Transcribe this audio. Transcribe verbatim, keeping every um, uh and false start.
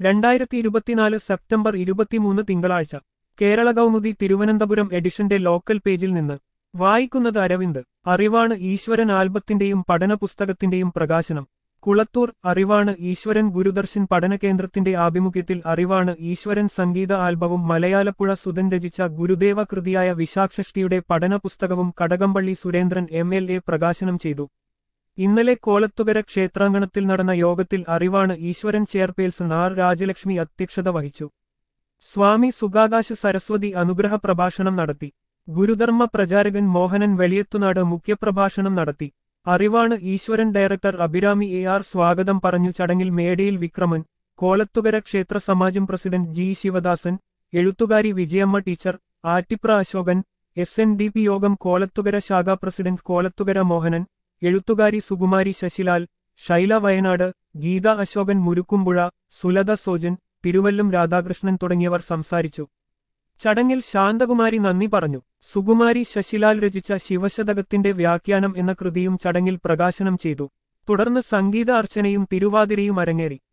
രണ്ടായിരത്തി ഇരുപത്തിനാല് സെപ്റ്റംബർ ഇരുപത്തിമൂന്ന് തിങ്കളാഴ്ച കേരള കൗമുദി തിരുവനന്തപുരം എഡിഷന്റെ ലോക്കൽ പേജിൽ നിന്ന് വായിക്കുന്നത് അരവിന്ദ്. അറിവാണ് ഈശ്വരൻ ആൽബത്തിന്റെയും പഠനപുസ്തകത്തിന്റെയും പ്രകാശനം. കുളത്തൂർ. അറിവാണ് ഈശ്വരൻ ഗുരുദർശൻ പഠനകേന്ദ്രത്തിന്റെ ആഭിമുഖ്യത്തിൽ അറിവാണ് ഈശ്വരൻ സംഗീത ആൽബവും മലയാലപ്പുഴ സുധൻ രചിച്ച ഗുരുദേവ കൃതിയായ വിശാഖഷ്ടിയുടെ പഠനപുസ്തകവും Kadakampally Surendran M L A പ്രകാശനം ചെയ്തു. ഇന്നലെ കോലത്തുകര ക്ഷേത്രാങ്കണത്തിൽ നടന്ന യോഗത്തിൽ അറിവാണ് ഈശ്വരൻ ചെയർപേഴ്സൺ ആർ രാജലക്ഷ്മി അധ്യക്ഷത വഹിച്ചു. സ്വാമി സുഗാകാശ സരസ്വതി അനുഗ്രഹ പ്രഭാഷണം നടത്തി. ഗുരുധർമ്മ പ്രചാരകൻ മോഹനൻ വെളിയത്തുനാട് മുഖ്യപ്രഭാഷണം നടത്തി. അറിവാണ് ഈശ്വരൻ ഡയറക്ടർ അഭിരാമി എ ആർ സ്വാഗതം പറഞ്ഞു. ചടങ്ങിൽ മേടയിൽ വിക്രമൻ, കോലത്തുകര ക്ഷേത്ര സമാജം പ്രസിഡന്റ് ജി ശിവദാസൻ, എഴുത്തുകാരി Vijayamma teacher, Attipra Ashokan, S N D P യോഗം കോലത്തുകര ശാഖാ പ്രസിഡന്റ് കോലത്തുകര മോഹനൻ, എഴുത്തുകാരി സുകുമാരി ശശിലാൽ, ശൈല വയനാട്, ഗീത അശോകൻ മുരുക്കുംപുഴ, സുലത സോജൻ, തിരുവല്ലം രാധാകൃഷ്ണൻ തുടങ്ങിയവർ സംസാരിച്ചു. ചടങ്ങിൽ ശാന്തകുമാരി നന്ദി പറഞ്ഞു. സുകുമാരി ശശിലാൽ രചിച്ച ശിവശതകത്തിന്റെ വ്യാഖ്യാനം എന്ന കൃതിയും ചടങ്ങിൽ പ്രകാശനം ചെയ്തു. തുടർന്ന് സംഗീത അർച്ചനയും തിരുവാതിരയും അരങ്ങേറി.